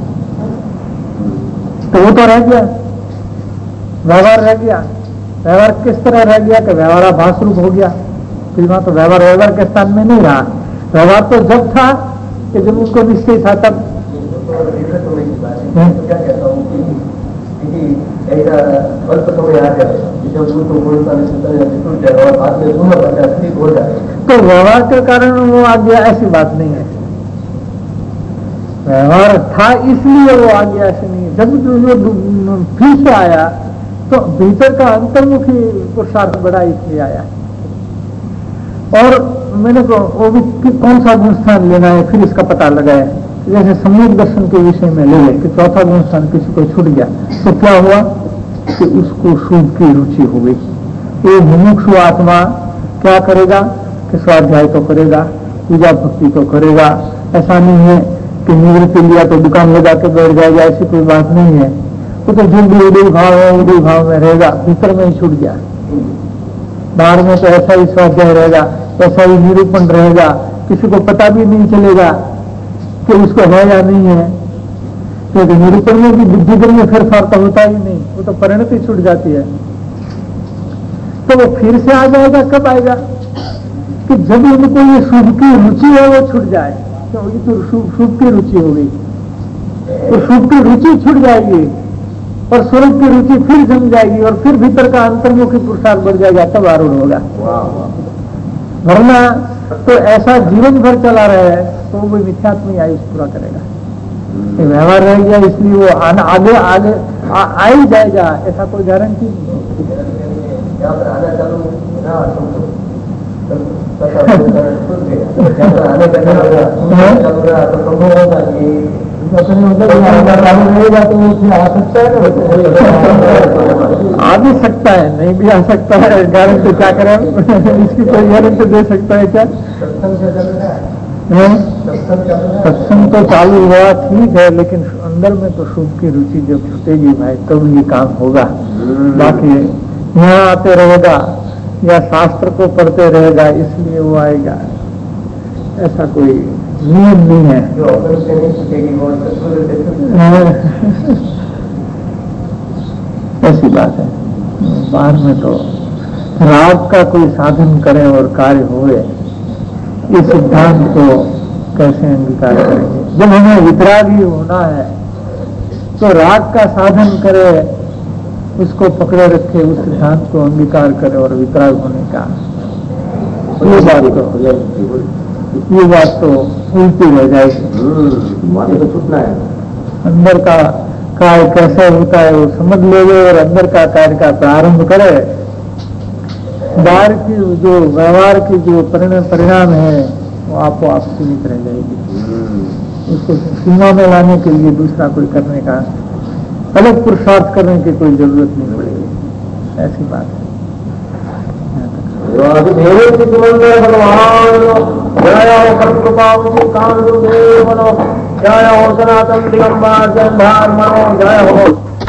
तो वो तो रह गया, व्यवहार रह गया। व्यवहार किस तरह रह गया कि व्यवहाराभास रूप हो गया। फिर वहां तो व्यवहार व्यवहार के स्थान में नहीं रहा। व्यवहार तो जब था कि जब उसको निश्चय था तब। क्या कहता हूँ कि ऐसा अल्प समय आ जाए जब उसको छूट जाए और बाद में सुनना पड़ता है, ठीक हो जाए, तो व्यवहार के कारण वो आ गया, ऐसी बात नहीं है। व्यवहार था इसलिए वो आ गया, ऐसे नहीं। जब जो फिर से आया तो भीतर का अंतर्मुखी पुरुषार्थ बड़ा इसलिए आया। और मैंने को वो भी कि कौन सा गुण स्थान लेना है फिर इसका पता लगाया। जैसे सम्यक दर्शन के विषय में ले ले कि चौथा गुण स्थान किसी को छूट गया तो क्या हुआ कि उसको शुभ की रुचि हो गई। वो मुमुक्षु आत्मा क्या करेगा कि स्वाध्याय तो करेगा, पूजा भक्ति तो करेगा। ऐसा नहीं है कि निवृत्ति लिया तो दुकान लगा के बैठ जाएगा, ऐसी कोई बात नहीं है। वो तो जो भी उदय भाव है उदय भाव में रहेगा, भीतर में ही छूट गया। बाहर में तो ऐसा ही स्वाध्याय रहेगा, ऐसा ही निरूपण रहेगा, किसी को पता भी नहीं चलेगा कि उसको है या नहीं है। क्योंकि तो निरूपण में भी बुद्धिगत में फेरफार तो होता ही नहीं, वो तो परिणति छूट जाती है। तो वो फिर से आ जाएगा, कब आएगा कि जब उनको ये शुभ की रुचि है वो छूट जाए। तो ये तो शुभ की रुचि हो गई, तो शुभ की रुचि छूट जाएगी और स्वरूप की रुचि फिर जम जाएगी और फिर भीतर का अंतर्मुखी पुरुषार्थ बढ़ जाएगा, तब आरूढ़ होगा। वरना तो ऐसा जीवन भर चला रहे तो वो मिथ्यात्म आयुष पूरा करेगा। व्यवहार रह गया इसलिए वो आना आगे आगे आ, आ ही जाएगा, ऐसा कोई गारंटी नहीं। आने का चल रहा तो संभव होगा कि रहेगा तो उसमें आ सकता है ना। आ भी सकता है, नहीं भी आ सकता है, गारंटी क्या करें इसकी कोई गारंटी दे सकता है क्या? सत्संग तो चालू हुआ ठीक है, लेकिन अंदर में तो शुभ की रुचि जब छूटेगी भाई तब तो ये काम होगा। बाकी यहाँ आते रहेगा या शास्त्र को पढ़ते रहेगा इसलिए वो आएगा, ऐसा कोई नियम नहीं है। ऐसी बात है। बाद में तो राग का कोई साधन करे और कार्य हुए, इस सिद्धांत को कैसे अंगीकार करेंगे? जब हमें वितरागी होना है तो राग का साधन करे, उसको पकड़े रखे, उस सिद्धांत को अंगीकार करे और वितराग होने का ये बात तो ये बात तो उल्टी रह जाएगी। तो छूटना है, अंदर का कार्य कैसे होता है वो समझ लेंगे और अंदर का कार्य का प्रारंभ करे। बाहर की जो व्यवहार की जो परिणाम है वो आपको आप सीमित रह जाएगी। उसको सीमा में लाने के लिए दूसरा कोई करने का अलग पुरुषार्थ करने की कोई जरूरत नहीं पड़ेगी। ऐसी बात है। भगवान जय हो कृपा कांड देव जय हो सनातन दिगंबर जय भार मनो जय हो।